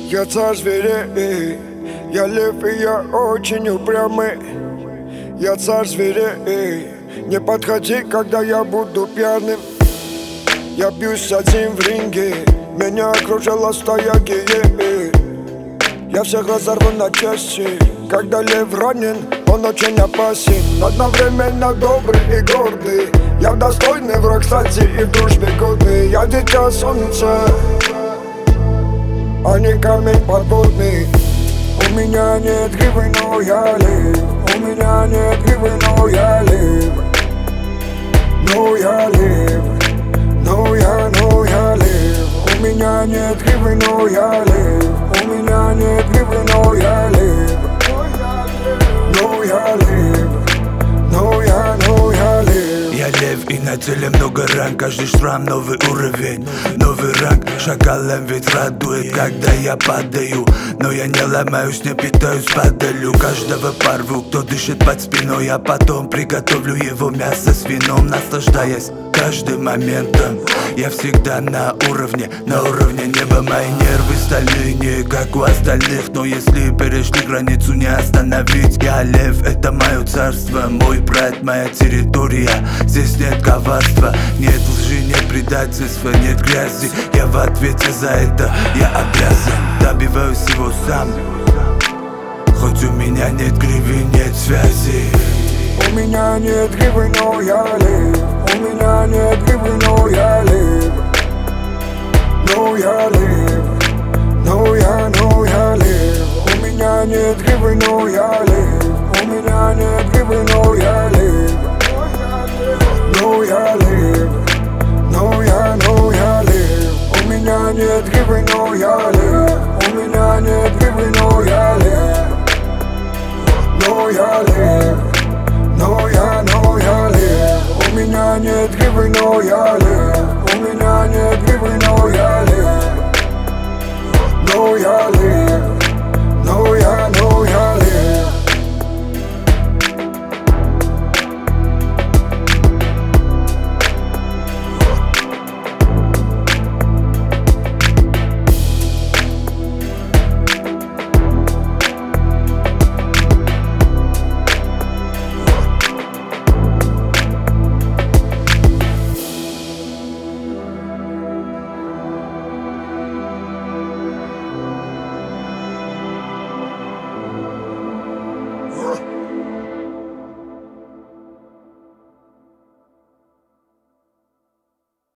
Я царь зверей, я лев и я очень упрямый. Я царь зверей, не подходи, когда я буду пьяным. Я бьюсь один в ринге, меня окружила стая геев. Я всех разорву на части, когда лев ранен, он очень опасен. Одновременно добрый и гордый, я достойный враг, кстати, и в дружбе годный. Я дитя солнца, а не камень подводный. У меня нет гривы, но я лев. У меня нет гривы, но я лев. Но я лев. Но я лев. У меня нет гривы, но я лев. У меня нет гривы, но я лев. Но я лев. Но я лев. Я лев и на теле много ран, каждый шрам новый уровень, новый ранг. Шакалом ведь радует, когда я падаю, но я не ломаюсь, не питаюсь, падалю. Каждого порву, кто дышит под спиной, а потом приготовлю его мясо с вином, наслаждаясь каждым моментом. Я всегда на уровне неба. Мои нервы стальные, не как у остальных, но если перешли границу, не остановить. Я лев, это мое царство, мой брат, моя территория. Здесь нет коварства, нет лжи, нет предательства, нет грязи. Я в ответе за это, я обязан. Добиваюсь всего сам, хоть у меня нет гривы, нет связи. У меня нет гривы, но я лев. У меня нет гривы, но я лев. Но я лев. Но я лев. У меня нет гривы, но я лев. У меня нет гривы, но я лев. Но я лев. Но я лев. У меня нет гривы, но я лев. У меня нет гривы, но я лев. Но я лев. Но я лев. У меня нет гривы, но я лев.